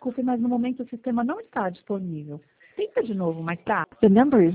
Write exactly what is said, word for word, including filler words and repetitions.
Desculpe, mas no momento o sistema não está disponível. Tenta de novo mais tarde. The number is